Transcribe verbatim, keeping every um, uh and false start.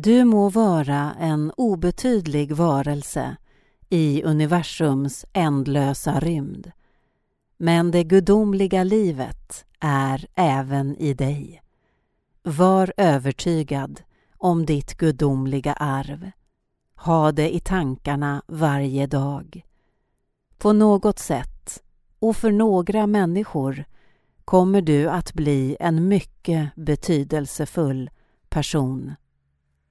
Du må vara en obetydlig varelse i universums ändlösa rymd, men det gudomliga livet är även i dig. Var övertygad om ditt gudomliga arv. Ha det i tankarna varje dag. På något sätt och för några människor kommer du att bli en mycket betydelsefull person.